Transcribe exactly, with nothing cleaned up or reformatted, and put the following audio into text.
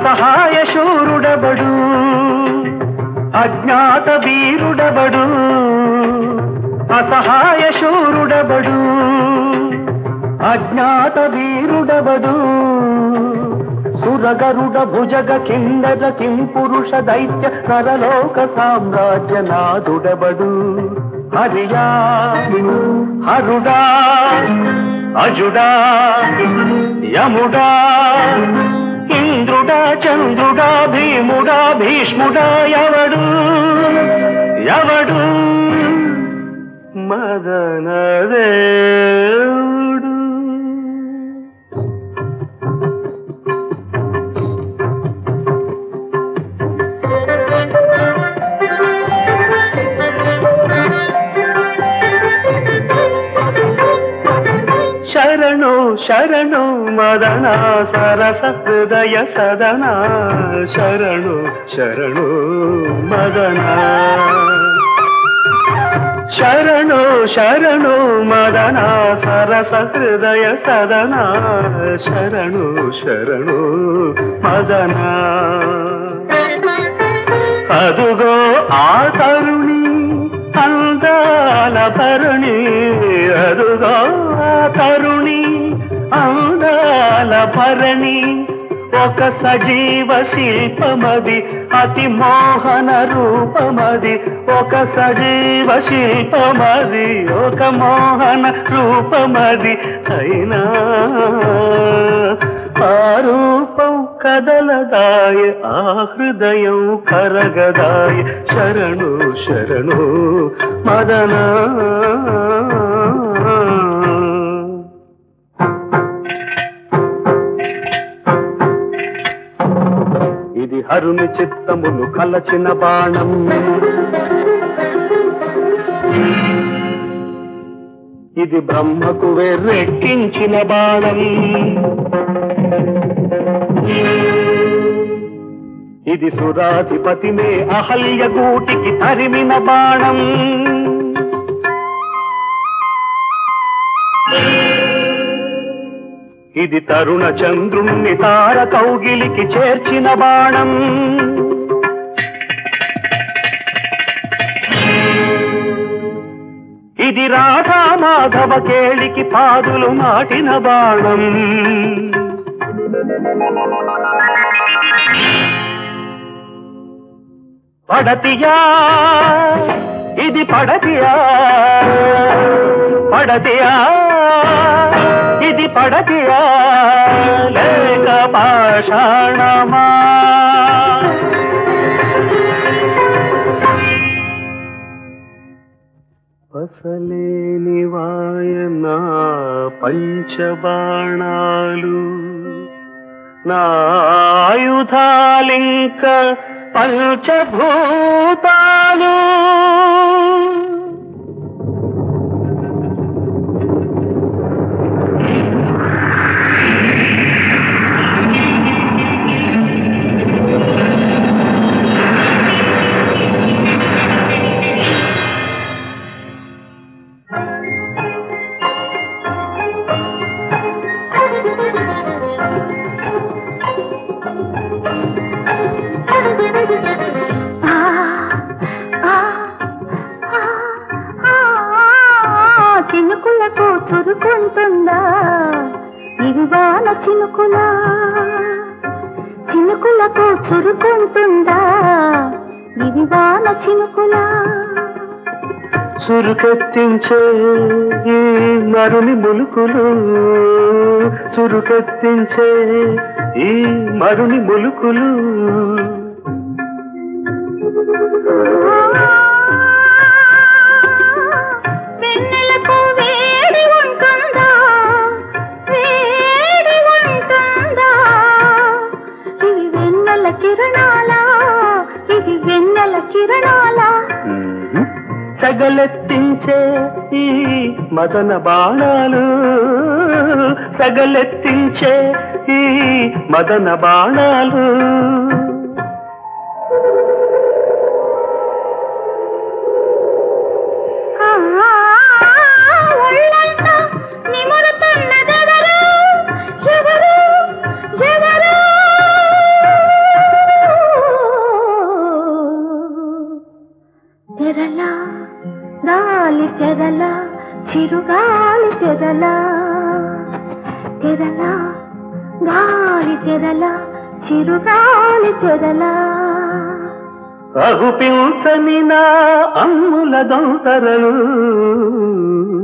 అసహాయ శూరుడబడు అజ్ఞాత వీరుడబడు అసహాయ శూరుడబడు అజ్ఞాత వీరుడబడు సురగరుడ భుజగ కిందర కిం పురుష దైత్య నరలోక సామ్రాజ్య నాదుడబడు హరియా హరుడా అజుడా యముడా ఇంద్రుడా చంద్రుడా భీముడా భీష్ముడా ఎవడు ఎవడు మదనదేవుడు. శరణు శరణు మదన సరస హృదయ సదన శరణు శరణు మదన శరణు శరణు మదన సరస హృదయ సదన శరణు శరణు మదన. అదుగో ఆ తరుణి అందాల భరణి అదుగో ఆ తరుణి అందాల భరణి ఒక సజీవ శిల్పమది అతి మోహన రూపమది ఒక సజీవ శిల్పమది ఒక మోహన రూపమది అయినా ఆ రూపం కదలదాయ ఆ హృదయం కరగదాయ శరణు శరణు మదన. ఇది హరుని చిత్తమును కలచిన బాణం ఇది బ్రహ్మకు వెర్రెక్కించిన బాణం ఇది సురాధిపతినే అహల్య గూటికి తరిమిన బాణం ఇది తరుణ చంద్రుణ్ణి తార కౌగిలికి చేర్చిన బాణం ఇది రాధా మాధవ కేళికి పాదులు నాటిన బాణం పడతియా ఇది పడతియా పడతియా ఇది పడతియా లేక పాషాణమా పసలేని వాయన పంచబాణాలు నా ఆయుధాలింక పంచభూతాలు చినుకులకు చురుకుంటుందా ఇది వాన చినుకులా చినుకులకు చురుకుంటుందా ఇది వాన చినుకులా చురుకెత్తించే ఈ మరుని ములుకులు చురుకెత్తించే ఈ మరుని ములుకులు వెన్నెలకు వేడి ఉంటుందా వేడి ఉంటుందా ఇవి వెన్నెల కిరణాలా ఇవి వెన్నెల కిరణాలా సగలెత్తించే ఈ మదన బాణాలు సగలెత్తించే ఈ మదన బాణాలు చిరుగాలి తెరల తెరల గాలి తెరల చిరుగాలి తెరల అగుపించని నా అమ్ముల దొంతరలు